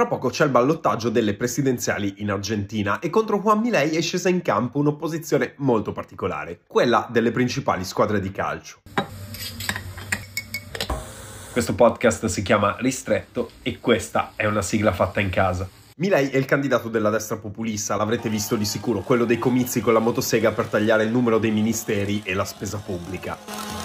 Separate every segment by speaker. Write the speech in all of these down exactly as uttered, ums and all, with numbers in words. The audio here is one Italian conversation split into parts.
Speaker 1: Fra poco c'è il ballottaggio delle presidenziali in Argentina e contro Juan Milei è scesa in campo un'opposizione molto particolare, quella delle principali squadre di calcio. Questo podcast si chiama Ristretto e questa è una sigla fatta in casa. Milei è il candidato della destra populista, l'avrete visto di sicuro, quello dei comizi con la motosega per tagliare il numero dei ministeri e la spesa pubblica.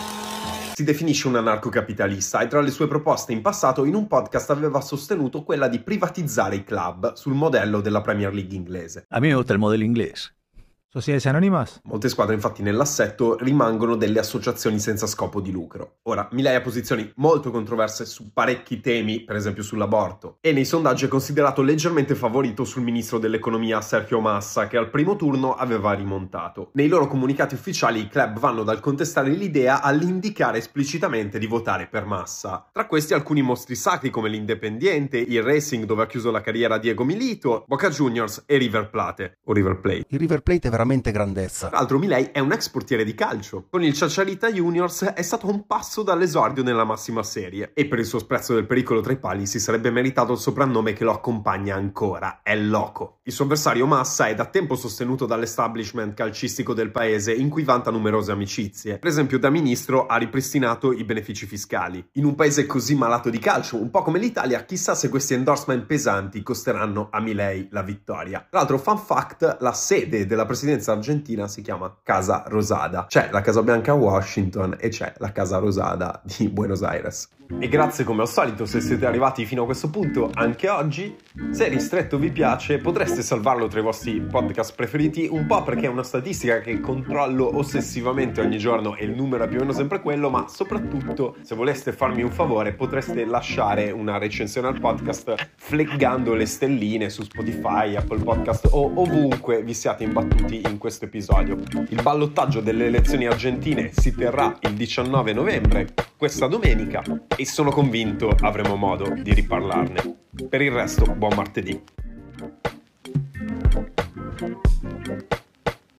Speaker 1: Si definisce un anarcocapitalista e tra le sue proposte in passato in un podcast aveva sostenuto quella di privatizzare i club sul modello della Premier League inglese.
Speaker 2: A me me gusta il modello inglese.
Speaker 3: Sociedades anónimas?
Speaker 1: Molte squadre infatti nell'assetto rimangono delle associazioni senza scopo di lucro. Ora, Milei ha posizioni molto controverse su parecchi temi, per esempio sull'aborto, e nei sondaggi è considerato leggermente favorito sul ministro dell'economia Sergio Massa, che al primo turno aveva rimontato. Nei loro comunicati ufficiali i club vanno dal contestare l'idea all'indicare esplicitamente di votare per Massa. Tra questi alcuni mostri sacri come l'Independiente, il Racing dove ha chiuso la carriera Diego Milito, Boca Juniors e River Plate, o River Plate.
Speaker 4: Il River Plate è veramente grandezza.
Speaker 1: Tra l'altro Milei è un ex portiere di calcio. Con il Ciacciarita Juniors è stato un passo dall'esordio nella massima serie e per il suo sprezzo del pericolo tra i pali si sarebbe meritato il soprannome che lo accompagna ancora, è Loco. Il suo avversario Massa è da tempo sostenuto dall'establishment calcistico del paese in cui vanta numerose amicizie. Per esempio da ministro ha ripristinato i benefici fiscali. In un paese così malato di calcio, un po' come l'Italia, chissà se questi endorsement pesanti costeranno a Milei la vittoria. Tra l'altro, fun fact, la sede della presidenza argentina si chiama Casa Rosada. C'è la Casa Bianca a Washington e c'è la Casa Rosada di Buenos Aires. E grazie come al solito se siete arrivati fino a questo punto anche oggi. Se Ristretto vi piace potreste salvarlo tra i vostri podcast preferiti, un po' perché è una statistica che controllo ossessivamente ogni giorno e il numero è più o meno sempre quello, ma soprattutto se voleste farmi un favore potreste lasciare una recensione al podcast fleggando le stelline su Spotify, Apple Podcast o ovunque vi siate imbattuti in questo episodio. Il ballottaggio delle elezioni argentine si terrà il diciannove novembre, questa domenica, e sono convinto avremo modo di riparlarne. Per il resto, buon martedì.